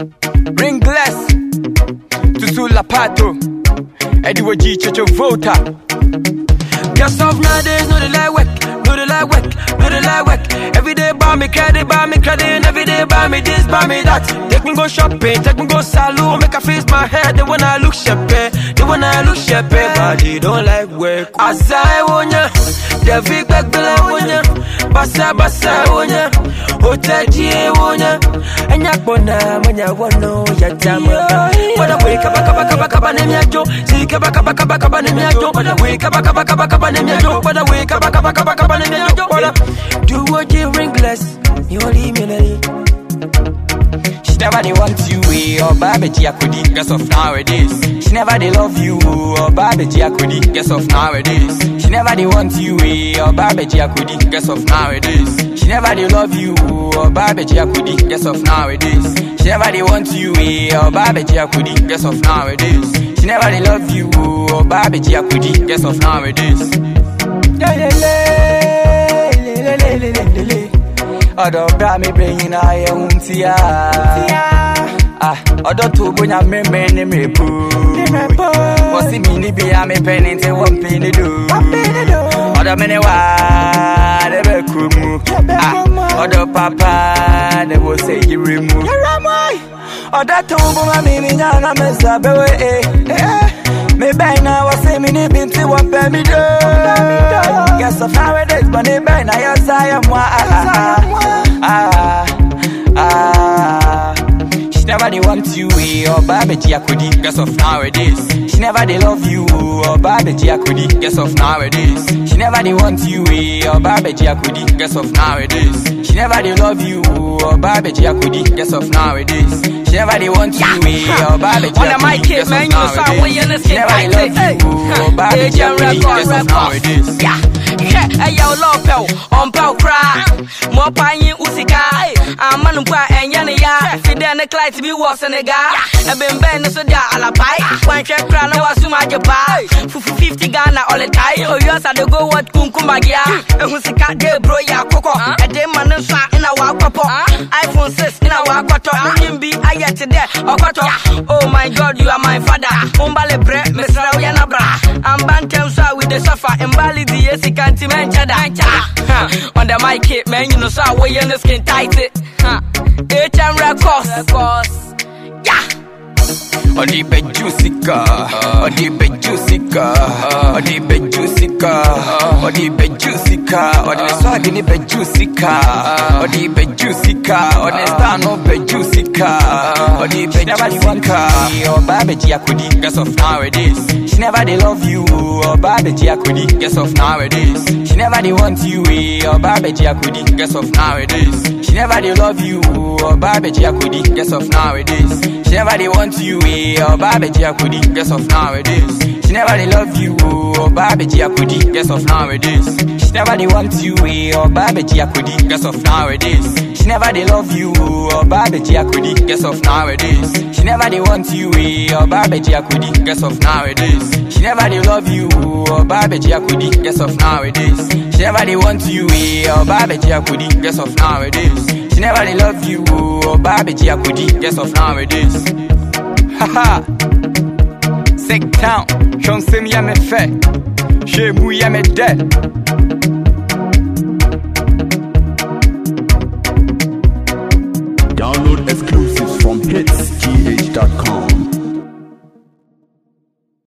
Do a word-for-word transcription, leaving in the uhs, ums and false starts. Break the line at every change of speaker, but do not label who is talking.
Ringless to Sula Pato Eddie G Chocho Vota. Girls of nowadays know the light work, know the light work, know the light work. Every day buy me credit, buy me credit, every day buy me this, buy me that. Take me go shopping, take me go salon, make a face my head. They wanna look shepe, they wanna look shepe, but they don't like work. As I want ya, the big back below want ya, basa basa want ya, hotel G want ya, and ya bona when ya want no ya jama. But I wake up, kaba kaba kaba name ya jo, see kaba kaba kaba kaba name ya jo. But I wake up, kaba kaba kaba name ya jo. But I wake up, kaba kaba kaba name ya jo. Do what you ringless, you leave me. She never they want you, or Babaji Akudi, guess of nowadays. She never they love you, or Babaji Akudi, guess of nowadays. She never they want you, or Babaji Akudi, guess of nowadays. She never they love you, or Babaji Akudi, guess of nowadays. She never they want you, or Babaji Akudi, guess of nowadays. She never they love you, or Babaji Akudi, guess of nowadays. Odo bra me bring na ye untia ah odo to bonya me me ne me pu o si mi ni bia me peni te won pini do odo me ne wa de be kumu ah odo papa de wo say yiremu odo to bonya me mi na na me sabe we eh me bang na wo say mi ni binti won pe mi do guess of nowadays but me bang na ya say am wa Ah, ah, she never they want you, or Babaji Akudi, guess of nowadays. She never they love you, or Babaji Akudi, guess of nowadays. She never they want you, or Babaji Akudi, guess of nowadays. She never they love you, or Babaji Akudi, guess of nowadays. She never they want you, or Babaji Akudi, guess of nowadays. She never they love you, or Babaji Akudi, guess of nowadays.
Yeah, hey yo, lopel, on pow cry, more pine usika, I'm manumpa and Yania, Fidel and Clyde to be was and a guy. I've been banned so da a la pie, one check crown was to my pie, fifty Ghana all the time, or yours at the go what Kunkumagia, and Husika de Broya Coco, a day man in our papa, iPhone six in our quarter, I be I get to there, or quarter. Oh my God, you are my father, Umbale bread, Miss Rauyana Bra, I'm Bantam with the sofa, and Bali the yes, he can't mention that. On the mic, man, you know, so I weigh in the skin tight. H M Records, yeah.
Odi Bejusika, Odi Bejusika, Odi Bejusika, Odi Bejusika, Odi Swagini Bejusika, Odi Bejusika, Odi Stano Bejusika, Odi Bejusika, or Babaji Akudi, guess of nowadays. She never they love you, or Babaji Akudi, guess of nowadays. She never they want you, or Babaji Akudi, guess of nowadays. She never they love you, or Babaji Akudi, guess of nowadays. She never they want you, or Babaji Akudi, guess of nowadays. She never they love you, or Babaji Akudi, guess of nowadays. She never they want you, or Babaji Akudi, guess of nowadays. She never they love you, or Babaji Akudi, guess of nowadays. She never they want you, or Babaji Akudi, guess of nowadays. She never they love you, or Babaji Akudi, guess of nowadays. She never they want you, or Babaji Akudi, guess of nowadays. She never they love you, or Babaji Akudi, guess of nowadays. Haha, sick town, show some yummy fat, she mu yummy dead.